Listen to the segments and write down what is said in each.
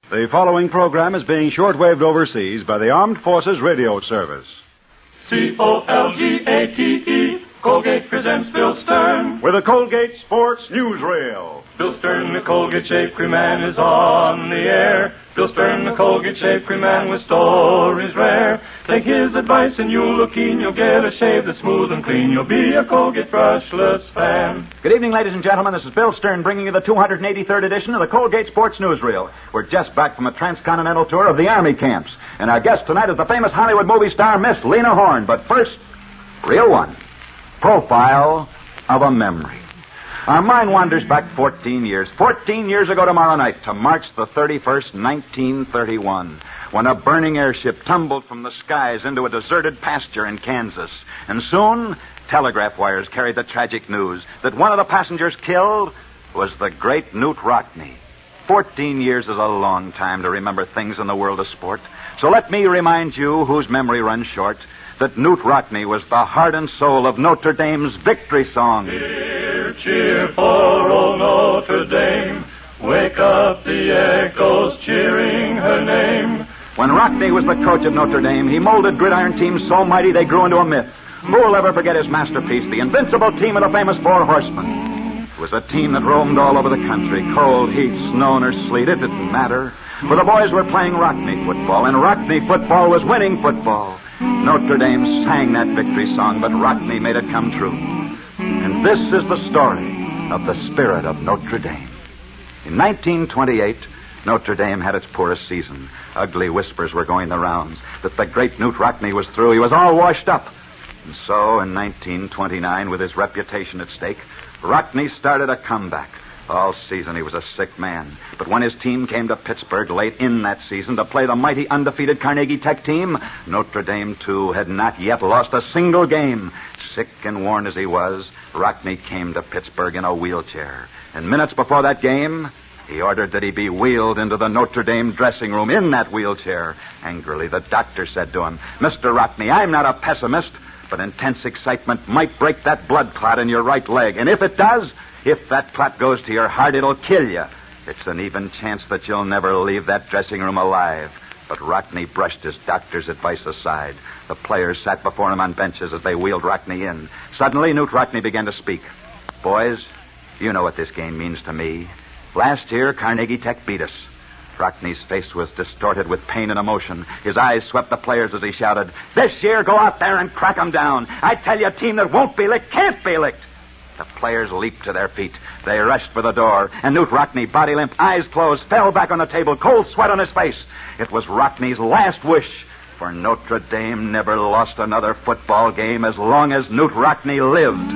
The following program is being shortwaved overseas by the Armed Forces Radio Service. Colgate, Colgate presents Bill Stern. With a Colgate Sports Newsreel. Bill Stern, the Colgate Shave Cream Man, is on the air. Bill Stern, the Colgate Shave Cream Man, with stories rare. Take his advice and you'll look keen. You'll get a shave that's smooth and clean. You'll be a Colgate brushless fan. Good evening, ladies and gentlemen. This is Bill Stern bringing you the 283rd edition of the Colgate Sports Newsreel. We're just back from a transcontinental tour of the Army camps. And our guest tonight is the famous Hollywood movie star, Miss Lena Horne. But first, reel one. Profile of a memory. Our mind wanders back 14 years ago tomorrow night, to March the 31st, 1931, when a burning airship tumbled from the skies into a deserted pasture in Kansas. And soon, telegraph wires carried the tragic news that one of the passengers killed was the great Knute Rockne. 14 years is a long time to remember things in the world of sport. So let me remind you, whose memory runs short, that Knute Rockne was the heart and soul of Notre Dame's victory song. Cheer, cheer for old Notre Dame. Wake up the echoes cheering her name. When Rockne was the coach of Notre Dame, he molded gridiron teams so mighty they grew into a myth. Who will ever forget his masterpiece, the invincible team of the famous Four Horsemen? It was a team that roamed all over the country. Cold, heat, snow, or sleet, it didn't matter. For the boys were playing Rockne football, and Rockne football was winning football. Notre Dame sang that victory song, but Rockne made it come true. And this is the story of the spirit of Notre Dame. In 1928, Notre Dame had its poorest season. Ugly whispers were going the rounds that the great Knute Rockne was through. He was all washed up. And so, in 1929, with his reputation at stake, Rockne started a comeback. All season he was a sick man. But when his team came to Pittsburgh late in that season to play the mighty undefeated Carnegie Tech team, Notre Dame, too, had not yet lost a single game. Sick and worn as he was, Rockne came to Pittsburgh in a wheelchair. And minutes before that game, he ordered that he be wheeled into the Notre Dame dressing room in that wheelchair. Angrily, the doctor said to him, "Mr. Rockne, I'm not a pessimist, but intense excitement might break that blood clot in your right leg. And if it does, if that clot goes to your heart, it'll kill you. It's an even chance that you'll never leave that dressing room alive." But Rockne brushed his doctor's advice aside. The players sat before him on benches as they wheeled Rockne in. Suddenly, Knute Rockne began to speak. "Boys, you know what this game means to me. Last year, Carnegie Tech beat us." Rockne's face was distorted with pain and emotion. His eyes swept the players as he shouted, "This year, go out there and crack 'em down. I tell you, a team that won't be licked can't be licked." The players leaped to their feet. They rushed for the door, and Knute Rockne, body limp, eyes closed, fell back on the table, cold sweat on his face. It was Rockne's last wish, for Notre Dame never lost another football game as long as Knute Rockne lived.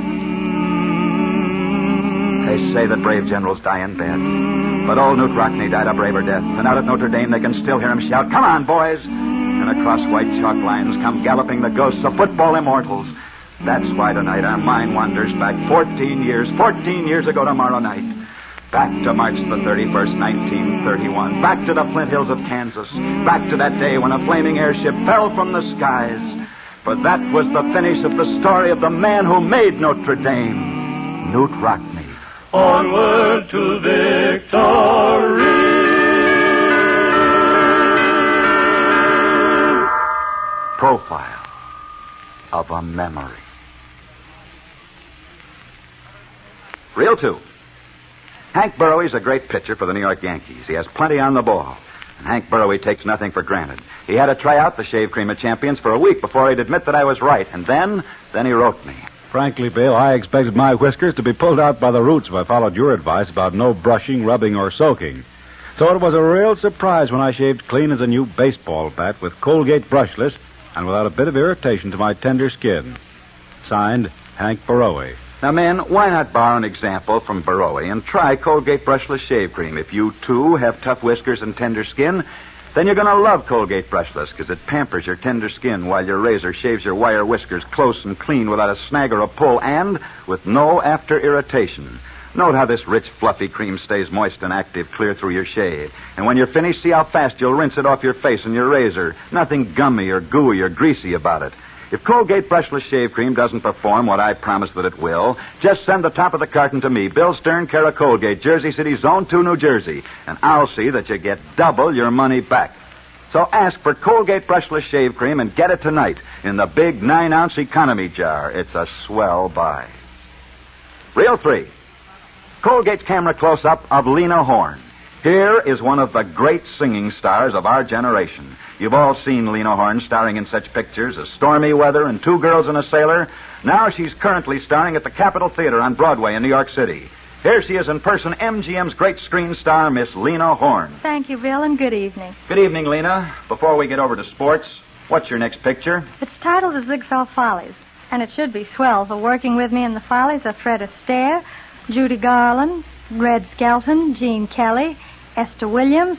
They say that brave generals die in bed, but old Knute Rockne died a braver death, and out at Notre Dame they can still hear him shout, "Come on, boys!" And across white chalk lines come galloping the ghosts of football immortals. That's why tonight our mind wanders back 14 years ago tomorrow night. Back to March the 31st, 1931. Back to the Flint Hills of Kansas. Back to that day when a flaming airship fell from the skies. For that was the finish of the story of the man who made Notre Dame, Knute Rockne. Onward to victory. Profile of a memory. Reel 2. Hank Burrowey's a great pitcher for the New York Yankees. He has plenty on the ball. And Hank Burrowey takes nothing for granted. He had to try out the Shave Cream of Champions for a week before he'd admit that I was right. And then he wrote me. Frankly, Bill, I expected my whiskers to be pulled out by the roots if I followed your advice about no brushing, rubbing, or soaking. So it was a real surprise when I shaved clean as a new baseball bat with Colgate brushless and without a bit of irritation to my tender skin. Signed, Hank Burrowey. Now, men, why not borrow an example from Burrowey and try Colgate Brushless Shave Cream? If you, too, have tough whiskers and tender skin, then you're going to love Colgate Brushless because it pampers your tender skin while your razor shaves your wire whiskers close and clean without a snag or a pull and with no after irritation. Note how this rich, fluffy cream stays moist and active clear through your shave. And when you're finished, see how fast you'll rinse it off your face and your razor. Nothing gummy or gooey or greasy about it. If Colgate Brushless Shave Cream doesn't perform what I promise that it will, just send the top of the carton to me, Bill Stern, care of Colgate, Jersey City, Zone 2, New Jersey, and I'll see that you get double your money back. So ask for Colgate Brushless Shave Cream and get it tonight in the big 9-ounce economy jar. It's a swell buy. Reel 3. Colgate's camera close-up of Lena Horne. Here is one of the great singing stars of our generation. You've all seen Lena Horne starring in such pictures as Stormy Weather and Two Girls and a Sailor. Now she's currently starring at the Capitol Theater on Broadway in New York City. Here she is in person, MGM's great screen star, Miss Lena Horne. Thank you, Bill, and good evening. Good evening, Lena. Before we get over to sports, what's your next picture? It's titled The Ziegfeld Follies, and it should be swell, for working with me in the Follies are Fred Astaire, Judy Garland, Red Skelton, Gene Kelly, Esther Williams.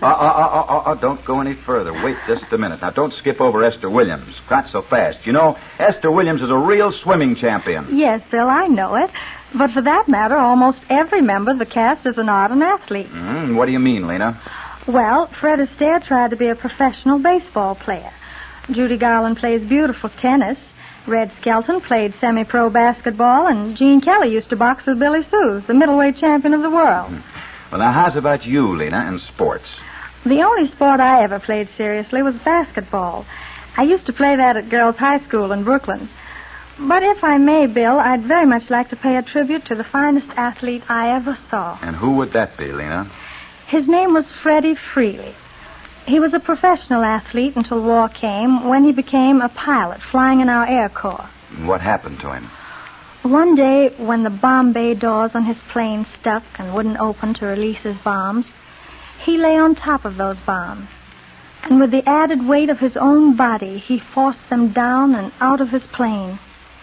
Don't go any further. Wait just a minute. Now, don't skip over Esther Williams. Not so fast. You know, Esther Williams is a real swimming champion. Yes, Bill, I know it. But for that matter, almost every member of the cast is an ardent athlete. What do you mean, Lena? Well, Fred Astaire tried to be a professional baseball player. Judy Garland plays beautiful tennis. Red Skelton played semi-pro basketball, and Gene Kelly used to box with Billy Sues, the middleweight champion of the world. Well, now, how's about you, Lena, and sports? The only sport I ever played seriously was basketball. I used to play that at girls' high school in Brooklyn. But if I may, Bill, I'd very much like to pay a tribute to the finest athlete I ever saw. And who would that be, Lena? His name was Freddie Freely. He was a professional athlete until war came, when he became a pilot flying in our Air Corps. And what happened to him? One day, when the bomb bay doors on his plane stuck and wouldn't open to release his bombs, he lay on top of those bombs. And with the added weight of his own body, he forced them down and out of his plane.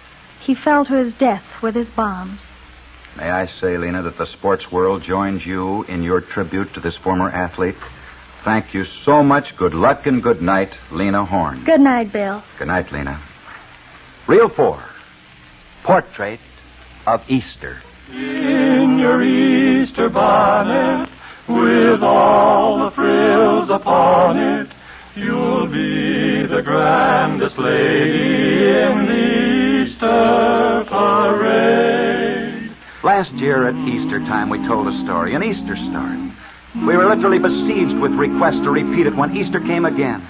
He fell to his death with his bombs. May I say, Lena, that the sports world joins you in your tribute to this former athlete? Thank you so much. Good luck and good night, Lena Horne. Good night, Bill. Good night, Lena. Reel 4. Portrait of Easter. In your Easter bonnet, with all the frills upon it, you'll be the grandest lady in the Easter parade. Last year at Easter time, we told a story, an Easter story. We were literally besieged with requests to repeat it when Easter came again.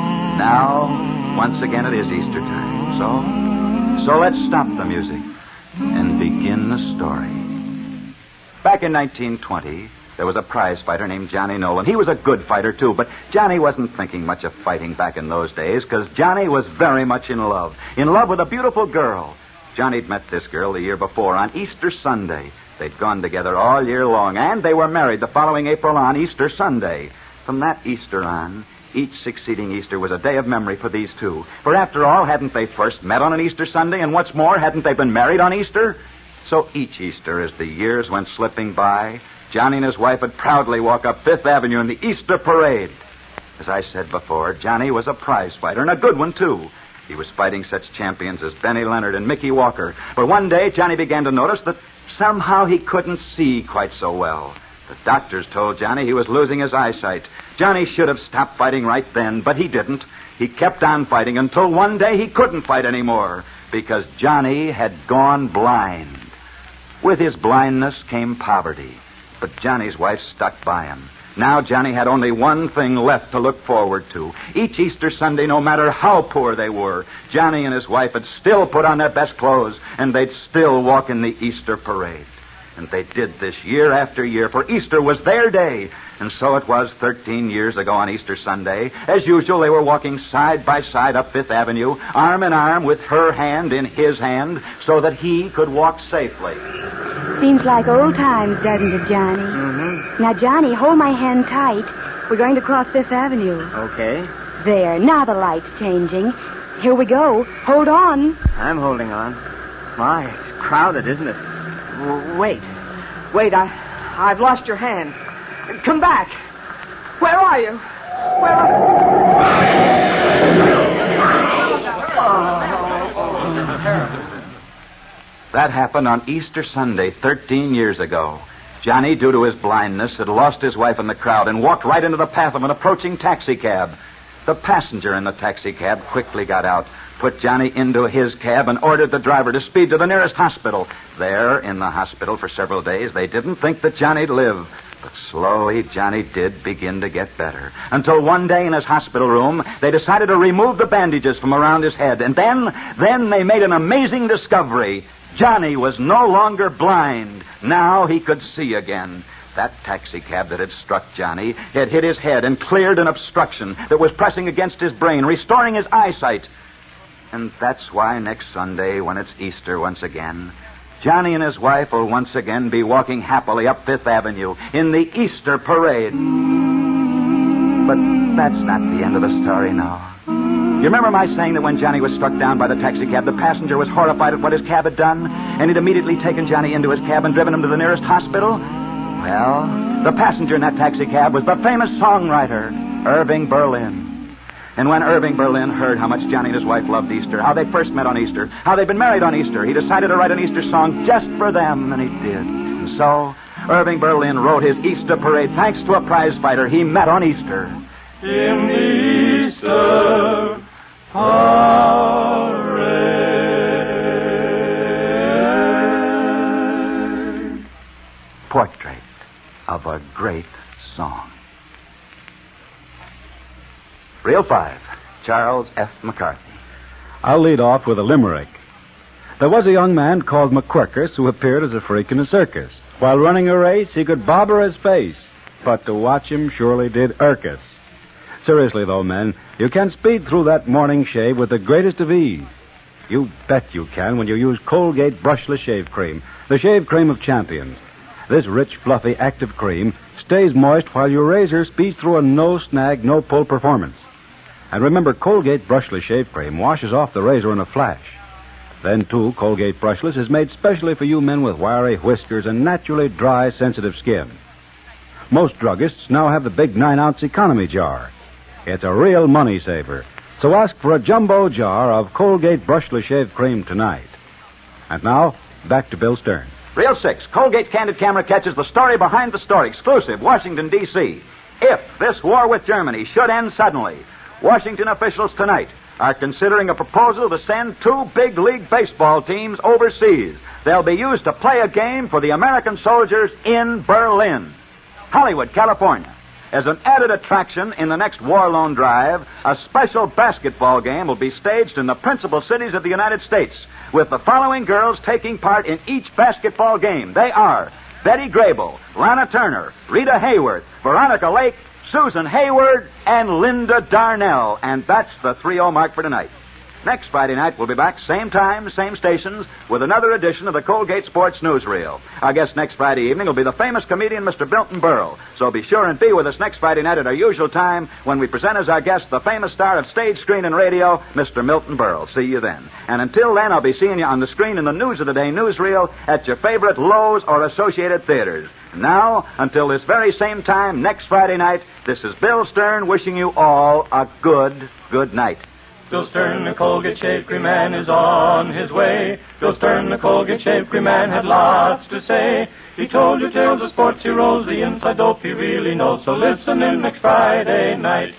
Now, once again, it is Easter time. So let's stop the music and begin the story. Back in 1920, there was a prize fighter named Johnny Nolan. He was a good fighter, too, but Johnny wasn't thinking much of fighting back in those days because Johnny was very much in love with a beautiful girl. Johnny'd met this girl the year before on Easter Sunday. They'd gone together all year long, and they were married the following April on Easter Sunday. From that Easter on, each succeeding Easter was a day of memory for these two. For after all, hadn't they first met on an Easter Sunday, and what's more, hadn't they been married on Easter? So each Easter, as the years went slipping by, Johnny and his wife would proudly walk up Fifth Avenue in the Easter parade. As I said before, Johnny was a prize fighter, and a good one, too. He was fighting such champions as Benny Leonard and Mickey Walker. But one day, Johnny began to notice that somehow he couldn't see quite so well. The doctors told Johnny he was losing his eyesight. Johnny should have stopped fighting right then, but he didn't. He kept on fighting until one day he couldn't fight anymore because Johnny had gone blind. With his blindness came poverty, but Johnny's wife stuck by him. Now Johnny had only one thing left to look forward to. Each Easter Sunday, no matter how poor they were, Johnny and his wife would still put on their best clothes, and they'd still walk in the Easter parade. And they did this year after year, for Easter was their day. And so it was 13 years ago on Easter Sunday. As usual, they were walking side by side up Fifth Avenue, arm in arm with her hand in his hand, so that he could walk safely. Seems like old times, doesn't it, Johnny? Mm-hmm. Now, Johnny, hold my hand tight. We're going to cross Fifth Avenue. Okay. There, now the light's changing. Here we go. Hold on. I'm holding on. My, it's crowded, isn't it? Wait, I've lost your hand. Come back. Where are you? That happened on Easter Sunday 13 years ago. Johnny, due to his blindness, had lost his wife in the crowd and walked right into the path of an approaching taxicab. The passenger in the taxicab quickly got out, put Johnny into his cab, and ordered the driver to speed to the nearest hospital. There, in the hospital for several days, they didn't think that Johnny'd live. But slowly, Johnny did begin to get better. Until one day in his hospital room, they decided to remove the bandages from around his head. And then they made an amazing discovery. Johnny was no longer blind. Now he could see again. That taxicab that had struck Johnny had hit his head and cleared an obstruction that was pressing against his brain, restoring his eyesight. And that's why next Sunday, when it's Easter once again, Johnny and his wife will once again be walking happily up Fifth Avenue in the Easter parade. But that's not the end of the story now. You remember my saying that when Johnny was struck down by the taxicab, the passenger was horrified at what his cab had done, and he'd immediately taken Johnny into his cab and driven him to the nearest hospital? Well, the passenger in that taxicab was the famous songwriter, Irving Berlin. And when Irving Berlin heard how much Johnny and his wife loved Easter, how they first met on Easter, how they'd been married on Easter, he decided to write an Easter song just for them, and he did. And so, Irving Berlin wrote his Easter parade thanks to a prize fighter he met on Easter. In the Easter parade. Portrait of a great song. Reel 5, Charles F. McCarthy. I'll lead off with a limerick. There was a young man called McQuirkus who appeared as a freak in a circus. While running a race, he could bobber his face, but to watch him surely did irk us. Seriously, though, men, you can speed through that morning shave with the greatest of ease. You bet you can when you use Colgate Brushless Shave Cream, the shave cream of champions. This rich, fluffy, active cream stays moist while your razor speeds through a no-snag, no-pull performance. And remember, Colgate Brushless Shave Cream washes off the razor in a flash. Then, too, Colgate Brushless is made specially for you men with wiry whiskers and naturally dry, sensitive skin. Most druggists now have the big 9-ounce economy jar. It's a real money saver. So ask for a jumbo jar of Colgate Brushless Shave Cream tonight. And now, back to Bill Stern. Reel 6, Colgate's Candid Camera catches the story behind the story, exclusive, Washington, D.C. If this war with Germany should end suddenly, Washington officials tonight are considering a proposal to send 2 big league baseball teams overseas. They'll be used to play a game for the American soldiers in Berlin. Hollywood, California. As an added attraction in the next war loan drive, a special basketball game will be staged in the principal cities of the United States, with the following girls taking part in each basketball game. They are Betty Grable, Lana Turner, Rita Hayworth, Veronica Lake, Susan Hayward, and Linda Darnell. And that's the 3-0 mark for tonight. Next Friday night, we'll be back, same time, same stations, with another edition of the Colgate Sports Newsreel. Our guest next Friday evening will be the famous comedian Mr. Milton Berle. So be sure and be with us next Friday night at our usual time when we present as our guest the famous star of stage, screen, and radio, Mr. Milton Berle. See you then. And until then, I'll be seeing you on the screen in the News of the Day newsreel at your favorite Lowe's or Associated Theaters. Now, until this very same time next Friday night, this is Bill Stern wishing you all a good night. Bill Stern, the Colgate Shave Cream Man, is on his way. Bill Stern, the Colgate Shave Cream Man, had lots to say. He told you tales of sports heroes, the inside dope he really knows. So listen in next Friday night.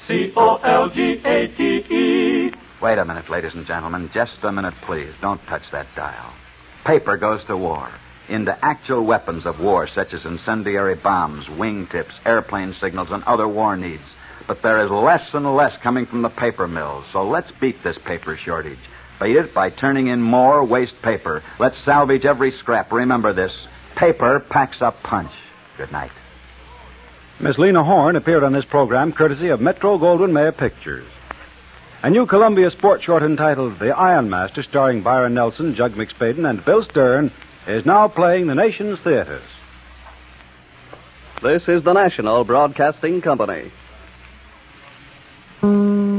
Colgate. Wait a minute, ladies and gentlemen. Just a minute, please. Don't touch that dial. Paper goes to war. Into actual weapons of war, such as incendiary bombs, wingtips, airplane signals, and other war needs. But there is less and less coming from the paper mills, so let's beat this paper shortage. Beat it by turning in more waste paper. Let's salvage every scrap. Remember this, paper packs a punch. Good night. Miss Lena Horne appeared on this program courtesy of Metro-Goldwyn-Mayer Pictures. A new Columbia sports short entitled The Iron Master, starring Byron Nelson, Jug McSpaden, and Bill Stern, is now playing the nation's theaters. This is the National Broadcasting Company.